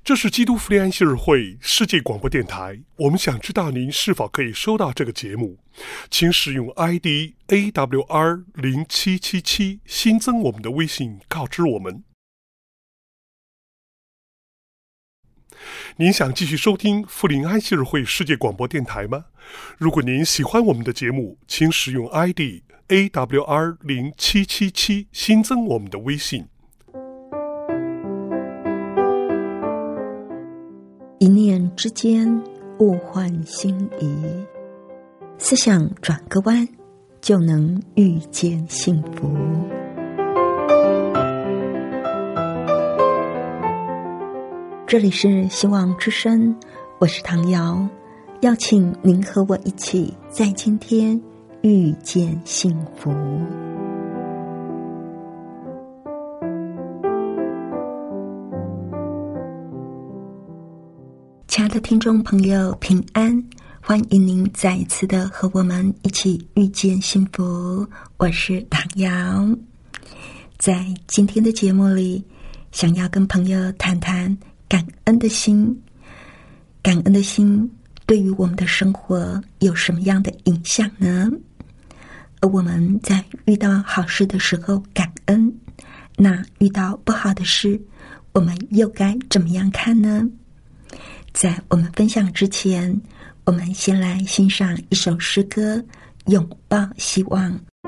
这是基督福音安息日会世界广播电台，我们想知道您是否可以收到这个节目，请使用 ID AWR0777 新增我们的微信告知我们。您想继续收听福音安息日会世界广播电台吗？如果您喜欢我们的节目，请使用 ID AWR0777 新增我们的微信。 一念之间，物换星移，思想转个弯，就能遇见幸福。这里是希望之声，我是唐瑶，邀请您和我一起在今天遇见幸福。亲爱的听众朋友，平安，欢迎您再一次的和我们一起遇见幸福。我是唐瑶，在今天的节目里，想要跟朋友谈谈感恩的心。感恩的心对于我们的生活有什么样的影响呢？而我们在遇到好事的时候感恩，那遇到不好的事，我们又该怎么样看呢？在我们分享之前，我们先来欣赏一首诗歌《拥抱希望》。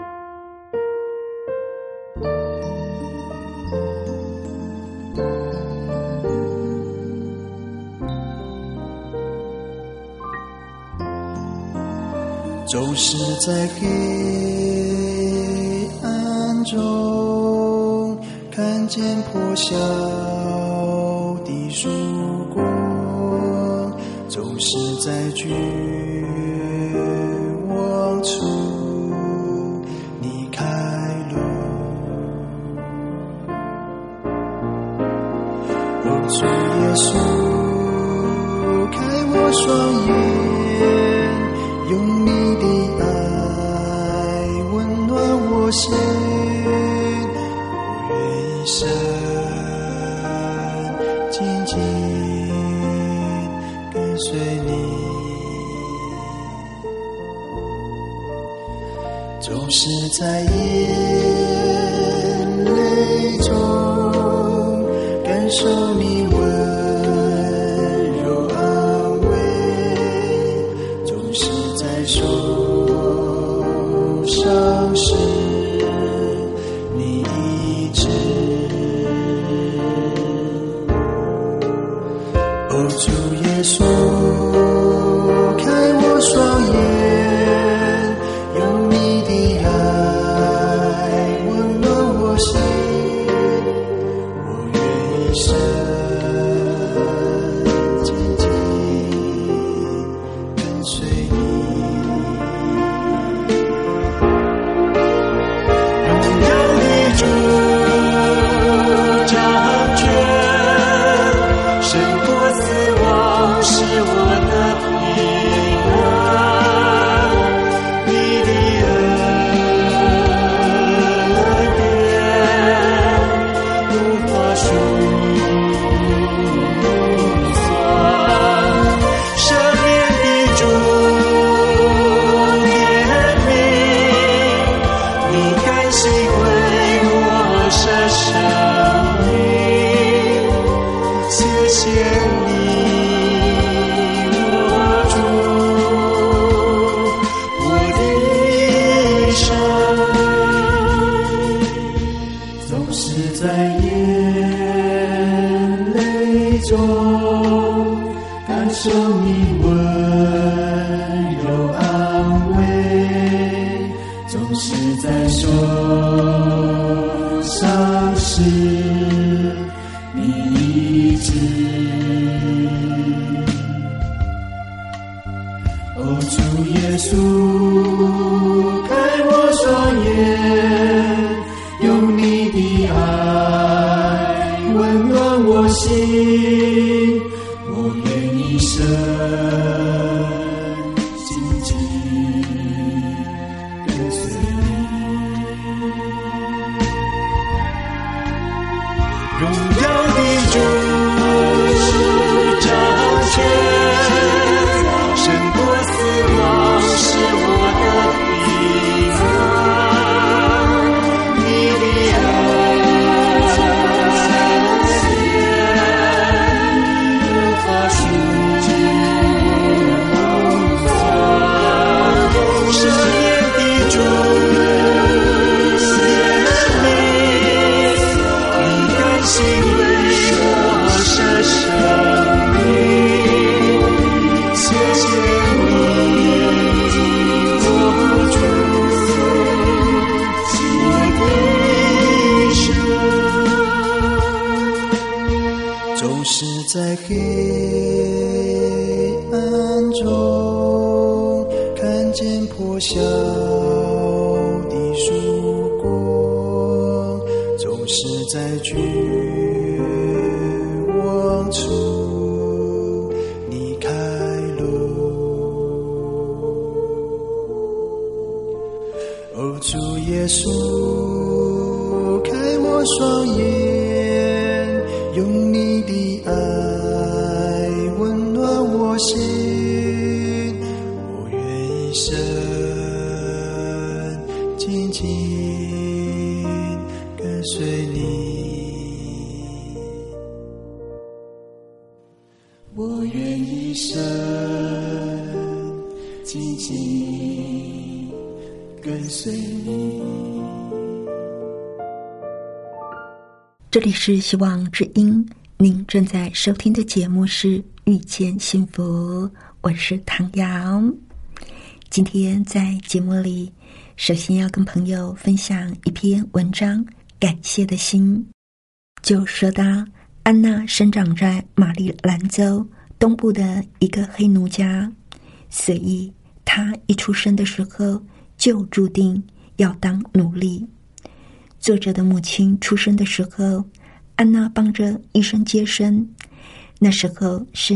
就是在黑暗中看见破晓的曙光，就是在绝望处你开路。哦，主耶稣，开我双眼，用你的爱温暖我心，我愿一生紧紧跟随你。就是在眼泪中感受你温柔安慰，就是在受伤时你医治。哦，主耶稣，开我双眼，用你的爱温暖我心，我愿一生紧紧跟随你。荣耀的主掌权，胜过死亡，是我的平安。你的恩典无法数算，赦免的主怜悯，你甘心为我舍生命，谢谢你，我主，我的一生总是在眼泪中感受你温柔安慰，总是在受伤时你医治。哦，主耶稣，开我双眼，用你的爱温暖我心，我愿一生紧紧跟随你。荣耀的主总是在黑暗中看见破晓的曙光，总是在绝望处你开路。哦，主耶稣，开我双眼，用你的爱温暖我心，我愿一生紧紧跟随你，我愿一生紧紧跟随你。 这里是希望之音，您正在收听的节目是遇见幸福，我是唐瑶。今天在节目里，首先要跟朋友分享一篇文章，感谢的心。就说到安娜生长在马里兰州东部的一个黑奴家，所以她一出生的时候就注定要当奴隶。作者的母亲出生的时候，安娜帮着医生接生，那时候是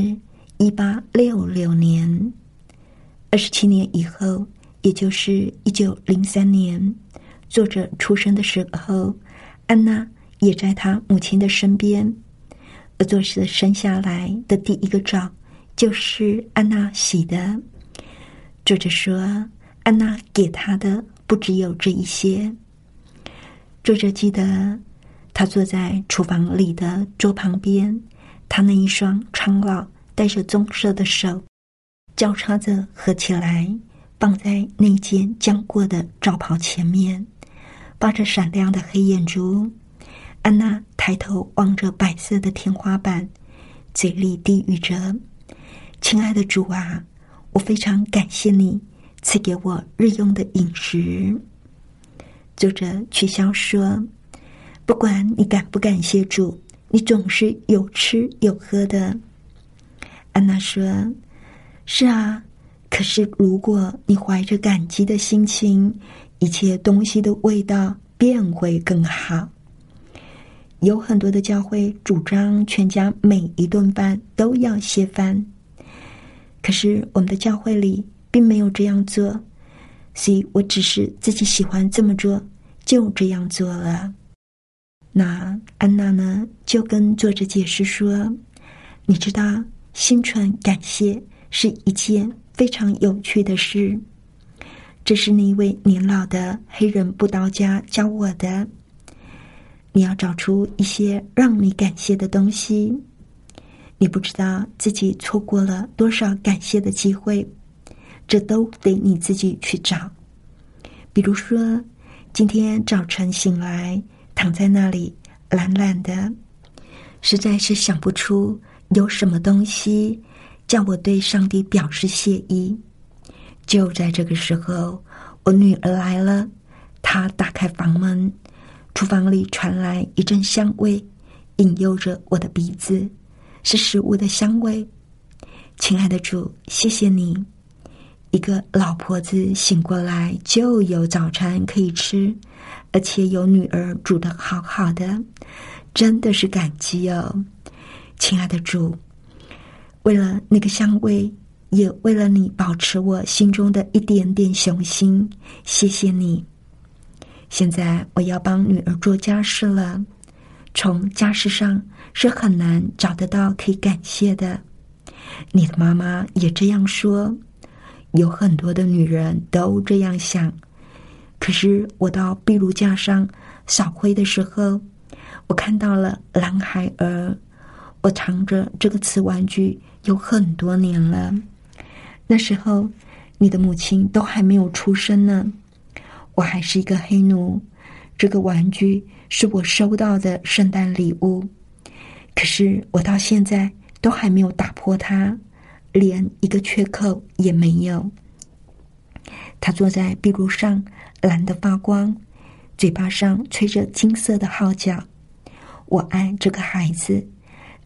1866年。27年以后，也就是1903年，作者出生的时候，安娜也在她母亲的身边。而作者生下来的第一个澡就是安娜洗的。作者说，安娜给她的不只有这一些。作者记得他坐在厨房里的桌旁边，他那一双苍老带着棕色的手交叉着合起来，放在那件将过的罩袍前面，发着闪亮的黑眼珠。安娜抬头望着白色的天花板，嘴里低语着：亲爱的主啊，我非常感谢你赐给我日用的饮食。作者取笑说，不管你感不感谢主，你总是有吃有喝的。安娜说，是啊，可是如果你怀着感激的心情，一切东西的味道便会更好。有很多的教会主张全家每一顿饭都要谢饭，可是我们的教会里并没有这样做，所以我只是自己喜欢这么做，就这样做了。那安娜呢，就跟作者解释说，你知道，心存感谢是一件非常有趣的事，这是那一位年老的黑人布道家教我的。你要找出一些让你感谢的东西，你不知道自己错过了多少感谢的机会，这都得你自己去找。比如说，今天早晨醒来，躺在那里懒懒的，实在是想不出有什么东西叫我对上帝表示谢意。就在这个时候，我女儿来了，她打开房门，厨房里传来一阵香味，引诱着我的鼻子，是食物的香味。亲爱的主，谢谢你，一个老婆子醒过来就有早餐可以吃，而且有女儿煮得好好的，真的是感激哦。亲爱的主，为了那个香味，也为了你保持我心中的一点点雄心，谢谢你。现在我要帮女儿做家事了，从家事上是很难找得到可以感谢的。你的妈妈也这样说，有很多的女人都这样想。可是我到壁炉架上扫灰的时候，我看到了蓝孩儿，我藏着这个瓷玩具有很多年了。那时候你的母亲都还没有出生呢，我还是一个黑奴，这个玩具是我收到的圣诞礼物，可是我到现在都还没有打破它，连一个缺口也没有。他坐在壁炉上，蓝得发光，嘴巴上吹着金色的号角。我爱这个孩子，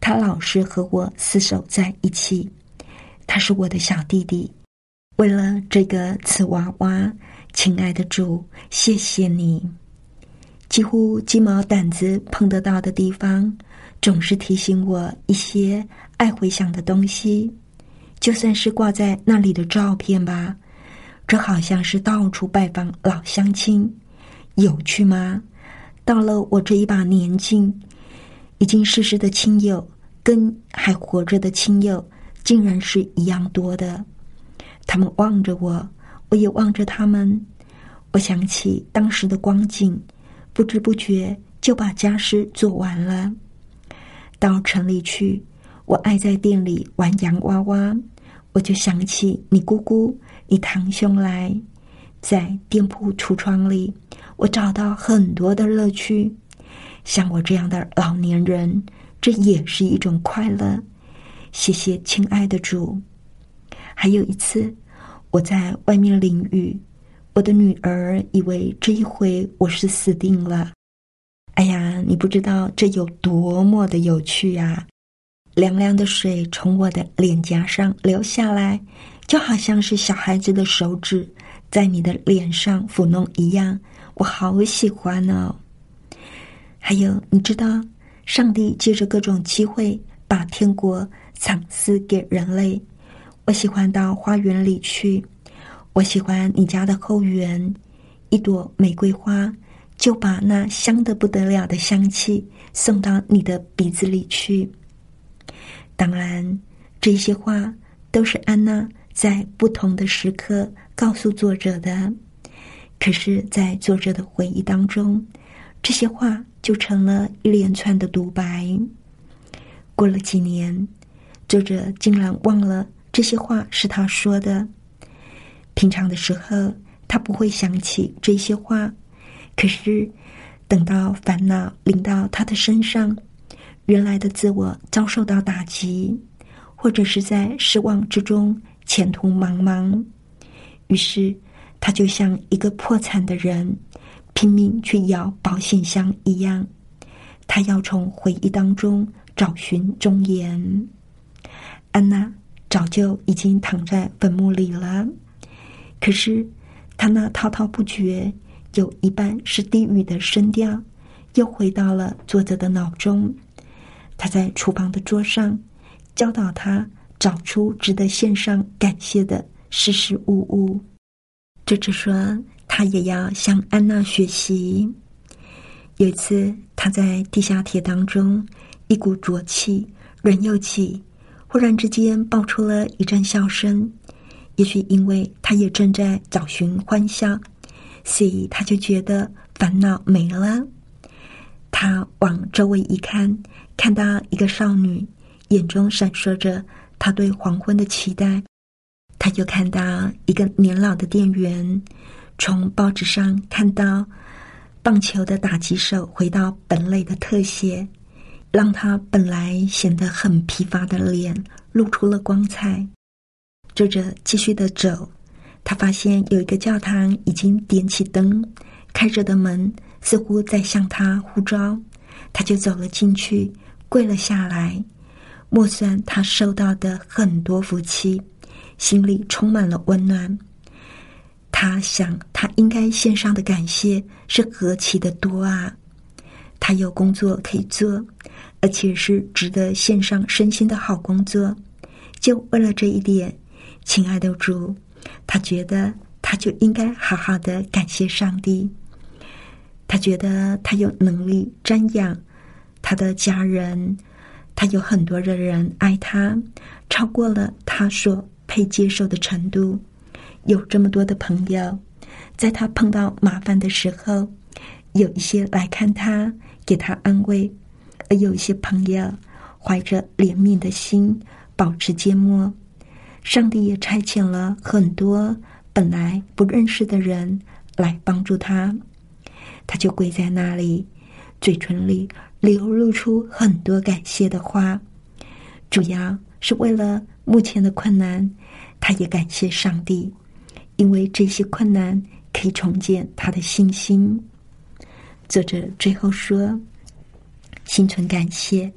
他老是和我厮守在一起，他是我的小弟弟。为了这个瓷娃娃，亲爱的主，谢谢你。几乎鸡毛掸子碰得到的地方，总是提醒我一些爱回想的东西。就算是挂在那里的照片吧，这好像是到处拜访老乡亲，有趣吗？到了我这一把年纪，已经逝世的亲友跟还活着的亲友竟然是一样多的。他们望着我，我也望着他们。我想起当时的光景，不知不觉就把家事做完了。到城里去，我爱在店里玩洋娃娃，我就想起你姑姑、你堂兄来。在店铺橱窗里，我找到很多的乐趣。像我这样的老年人，这也是一种快乐。谢谢亲爱的主。还有一次，我在外面淋雨，我的女儿以为这一回我是死定了。哎呀，你不知道这有多么的有趣啊！凉凉的水从我的脸颊上流下来，就好像是小孩子的手指在你的脸上抚弄一样，我好喜欢哦。还有，你知道，上帝借着各种机会把天国赏赐给人类。我喜欢到花园里去，我喜欢你家的后园，一朵玫瑰花就把那香得不得了的香气送到你的鼻子里去。当然，这些话都是安娜在不同的时刻告诉作者的，可是在作者的回忆当中，这些话就成了一连串的独白。过了几年，作者竟然忘了这些话是他说的。平常的时候，他不会想起这些话，可是等到烦恼临到他的身上，原来的自我遭受到打击，或者是在失望之中前途茫茫，于是他就像一个破产的人，拼命去摇保险箱一样，他要从回忆当中找寻忠言。安娜早就已经躺在坟墓里了，可是她那滔滔不绝，有一半是低语的声调，又回到了作者的脑中。他在厨房的桌上教导他找出值得献上感谢的事事物物。作者说他也要向安娜学习。有一次他在地下铁当中，一股浊气人又挤，忽然之间爆出了一阵笑声。也许因为他也正在找寻欢笑，所以他就觉得烦恼没了。他往周围一看，看到一个少女，眼中闪烁着他对黄昏的期待。他又看到一个年老的店员，从报纸上看到棒球的打击手回到本垒的特写，让他本来显得很疲乏的脸露出了光彩。作者继续的走，他发现有一个教堂已经点起灯，开着的门似乎在向他呼召。他就走了进去，跪了下来，默算他受到的很多福气，心里充满了温暖。他想他应该献上的感谢是何其的多啊！他有工作可以做，而且是值得献上身心的好工作。就为了这一点，亲爱的主，他觉得他就应该好好的感谢上帝。他觉得他有能力瞻仰他的家人，他有很多的人爱他，超过了他所配接受的程度。有这么多的朋友，在他碰到麻烦的时候，有一些来看他，给他安慰，而有一些朋友怀着怜悯的心保持缄默。上帝也差遣了很多本来不认识的人来帮助他，他就跪在那里，嘴唇里流露出很多感谢的话，主要是为了目前的困难，他也感谢上帝，因为这些困难可以重建他的信心。作者最后说，心存感谢，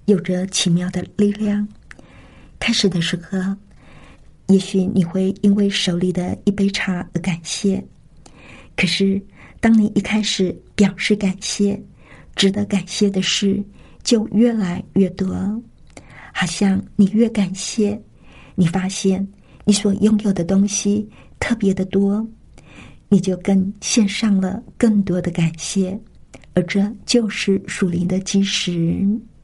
有着奇妙的力量。开始的时候，也许你会因为手里的一杯茶而感谢，可是当你一开始表示感谢，值得感谢的事就越来越多。好像你越感谢，你发现你所拥有的东西特别的多，你就更献上了更多的感谢，而这就是属灵的基石。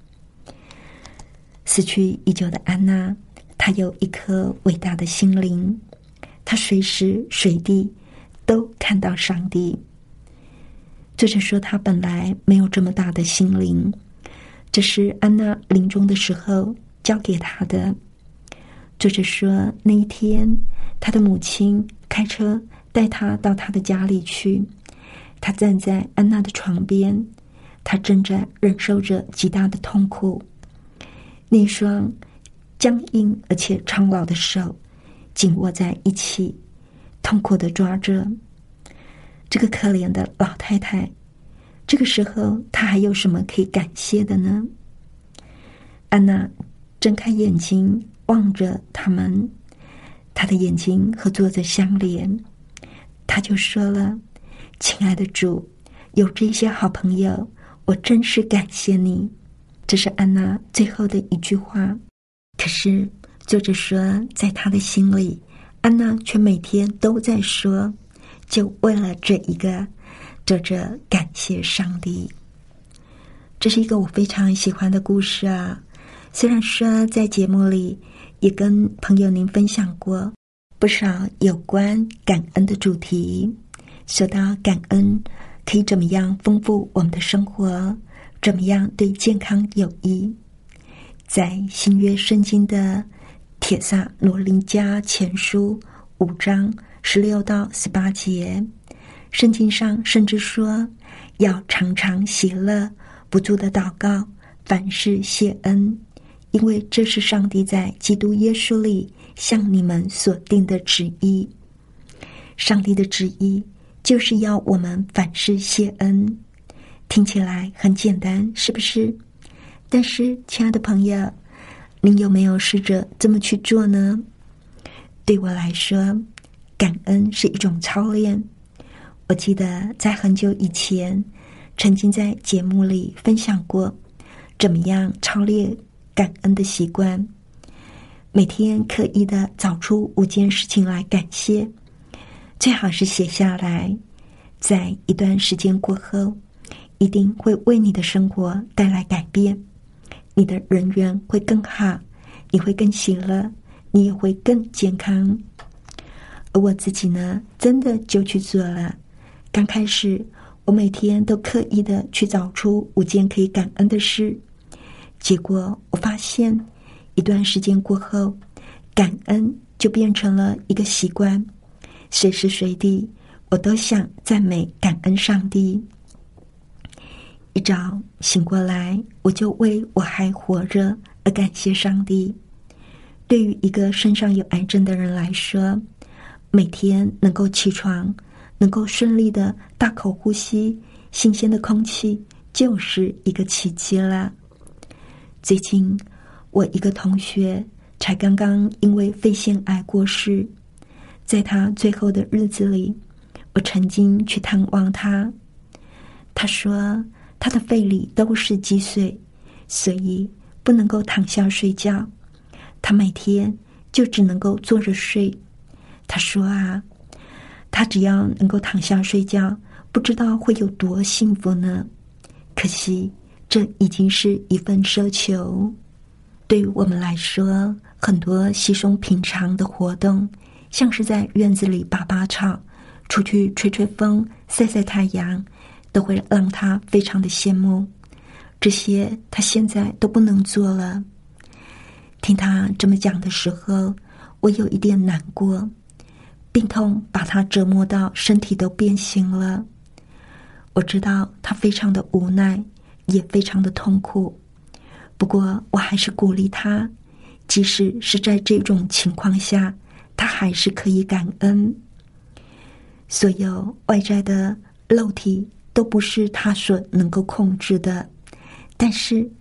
死去已久的安娜，她有一颗伟大的心灵，她随时随地都看到上帝。作者说她本来没有这么大的心灵，这是安娜临终的时候交给她的。作者说那一天，她的母亲开车带她到她的家里去，她站在安娜的床边，她正在忍受着极大的痛苦。那双僵硬而且苍老的手紧握在一起，痛苦地抓着这个可怜的老太太。这个时候她还有什么可以感谢的呢？安娜睁开眼睛望着他们，她的眼睛和作者相连，她就说了：亲爱的主，有这些好朋友，我真是感谢你。这是安娜最后的一句话。可是作者说，在她的心里，安娜却每天都在说，就为了这一个，作者感谢上帝。这是一个我非常喜欢的故事啊。虽然说在节目里也跟朋友您分享过不少有关感恩的主题，说到感恩可以怎么样丰富我们的生活，怎么样对健康有益。在新约圣经的帖撒罗尼迦前书5章16到18节，圣经上甚至说要常常喜乐，不住的祷告，凡事谢恩，因为这是上帝在基督耶稣里向你们所定的旨意。上帝的旨意就是要我们凡事谢恩。听起来很简单，是不是？但是亲爱的朋友，您有没有试着这么去做呢？对我来说，感恩是一种操练。我记得在很久以前曾经在节目里分享过怎么样操练感恩的习惯。每天刻意的找出5件事情来感谢，最好是写下来，在一段时间过后，一定会为你的生活带来改变。你的人缘会更好，你会更喜乐，你也会更健康。而我自己呢，真的就去做了。刚开始我每天都刻意的去找出5件可以感恩的事，结果我发现一段时间过后，感恩就变成了一个习惯，随时随地我都想赞美感恩上帝。一早醒过来，我就为我还活着而感谢上帝。对于一个身上有癌症的人来说，每天能够起床，能够顺利的大口呼吸新鲜的空气，就是一个奇迹了。最近我一个同学才刚刚因为肺腺癌过世，在他最后的日子里，我曾经去探望他。他说他的肺里都是积水，所以不能够躺下睡觉，他每天就只能够坐着睡。他说啊，他只要能够躺下睡觉，不知道会有多幸福呢。可惜这已经是一份奢求。对于我们来说，很多稀松平常的活动，像是在院子里拔拔草，出去吹吹风，晒晒太阳，都会让他非常的羡慕。这些他现在都不能做了。听他这么讲的时候，我有一点难过，病痛把他折磨到身体都变形了。我知道他非常的无奈，也非常的痛苦，不过我还是鼓励他，即使是在这种情况下，他还是可以感恩。所有外在的肉体都不是他所能够控制的，但是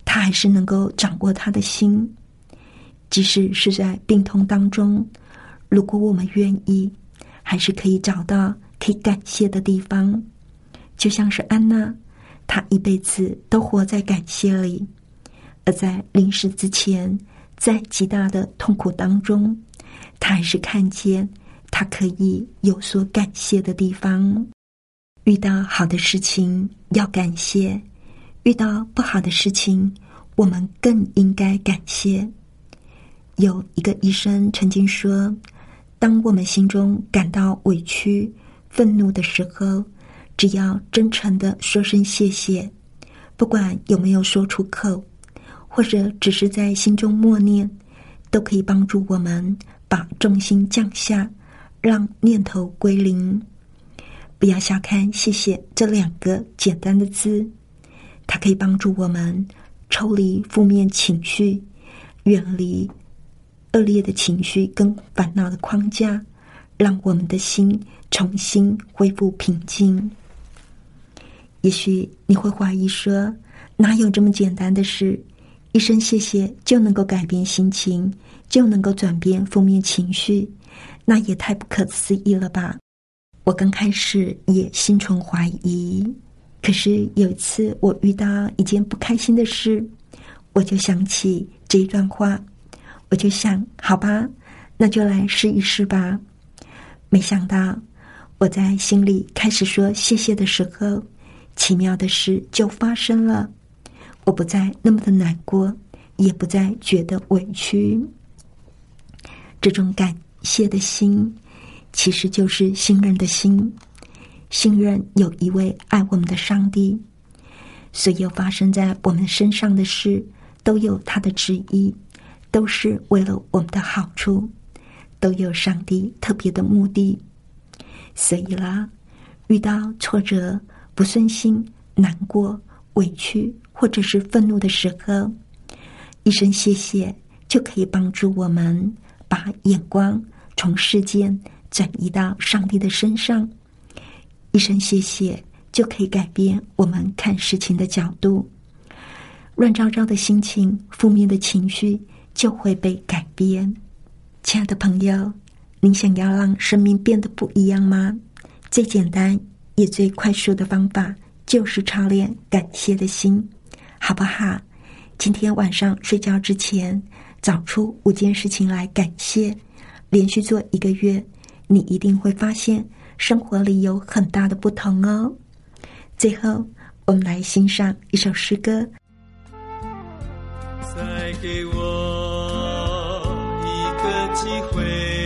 他还是能够掌握他的心。即使是在病痛当中，如果我们愿意，还是可以找到可以感谢的地方。就像是安娜，她一辈子都活在感谢里，而在临死之前，在极大的痛苦当中，她还是看见她可以有所感谢的地方。遇到好的事情要感谢，遇到不好的事情，我们更应该感谢。有一个医生曾经说，当我们心中感到委屈、愤怒的时候，只要真诚地说声谢谢，不管有没有说出口，或者只是在心中默念，都可以帮助我们把重心降下，让念头归零。不要小看谢谢这2个简单的字，它可以帮助我们抽离负面情绪，远离恶劣的情绪跟烦恼的框架，让我们的心重新恢复平静。也许你会怀疑说，哪有这么简单的事？一声谢谢就能够改变心情，就能够转变负面情绪，那也太不可思议了吧。我刚开始也心存怀疑，可是有一次我遇到一件不开心的事，我就想起这一段话，我就想，好吧，那就来试一试吧。没想到我在心里开始说谢谢的时候，奇妙的事就发生了。我不再那么的难过，也不再觉得委屈。这种感谢的心，其实就是信任的心，信任有一位爱我们的上帝，所有发生在我们身上的事都有他的旨意，都是为了我们的好处，都有上帝特别的目的。所以啦，遇到挫折、不顺心、难过、委屈或者是愤怒的时候，一声谢谢就可以帮助我们把眼光从事件转移到上帝的身上。一声谢谢就可以改变我们看事情的角度，乱糟糟的心情、负面的情绪就会被改变。亲爱的朋友，您想要让生命变得不一样吗？最简单也最快速的方法就是操练感谢的心，好不好？今天晚上睡觉之前找出5件事情来感谢，连续做1个月，你一定会发现生活里有很大的不同哦。最后我们来欣赏一首诗歌。 再给我一个机会，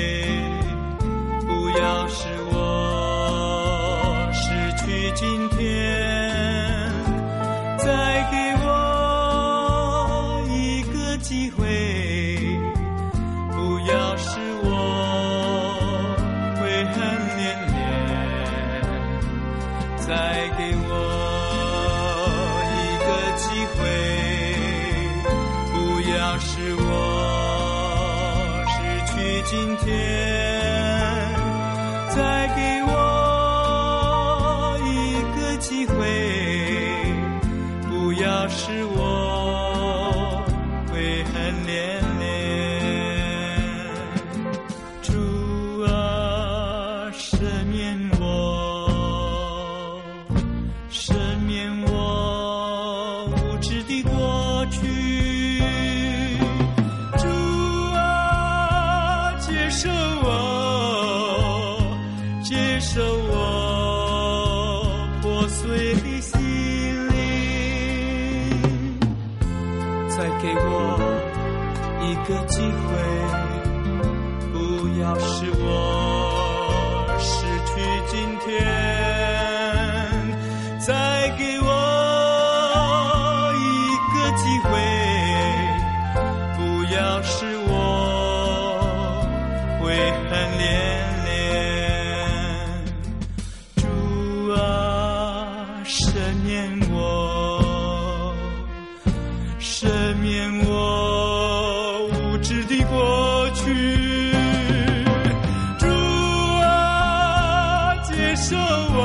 不要使我失去今天，再给我一个机会，不要使我悔恨连连，再给我一个机会，不要使我失去今天，再给我一个机会，不要使我悔恨连连。主啊，赦免我，赦免我无知的过去。主啊，接受我，接受我破碎的心灵，再给我一个机会，不要使我失去今天，再给我一个机会，不要使我悔恨连连。主啊，赦免我，赦免我无知的过去。主啊，接受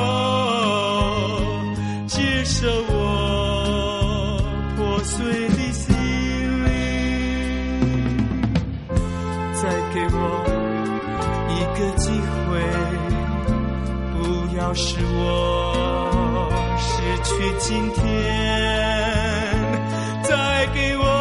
我，接受我破碎的给我一个机会，不要使我失去今天，再给我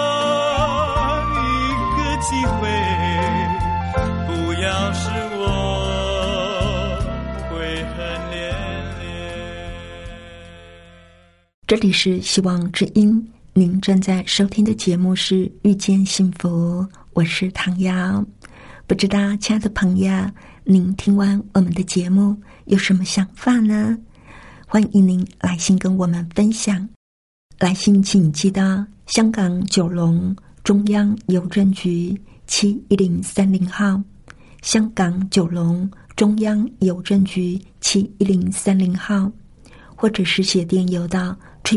一个机会，不要使我悔恨连连。 这里是希望之音，您正在收听的节目是遇见幸福，我是唐瑶。不知道亲爱的朋友，您听完我们的节目有什么想法呢？欢迎您来信跟我们分享。来信请寄到香港九龙中央邮政局71030号，香港九龙中央邮政局71030号，或者是写电邮到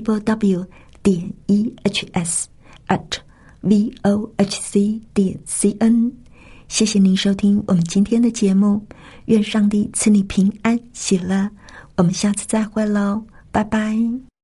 www.ehs@vohc.cn。谢谢您收听我们今天的节目，愿上帝赐你平安喜乐，我们下次再会喽，拜拜。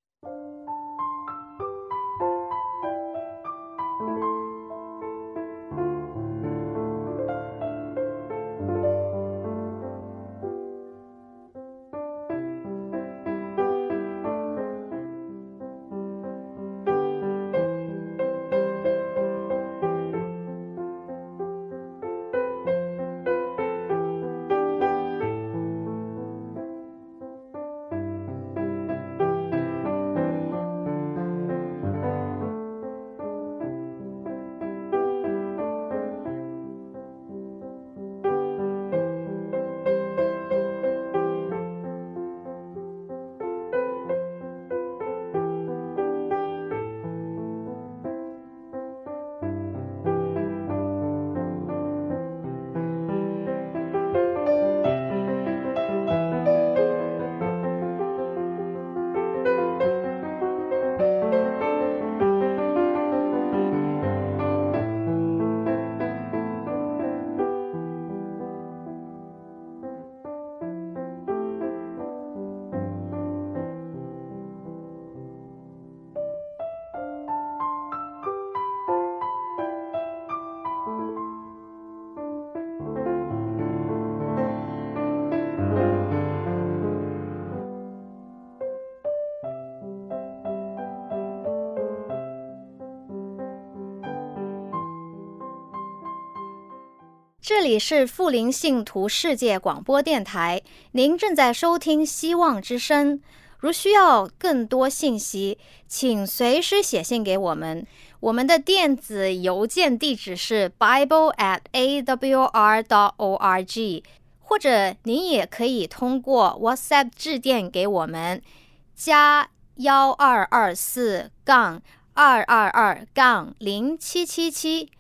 这里是富林信徒世界广播电台，您正在收听希望之声。如需要更多信息，请随时写信给我们。我们的电子邮件地址是 bible@awr.org， 或者您也可以通过 WhatsApp 致电给我们，加1224-222-0777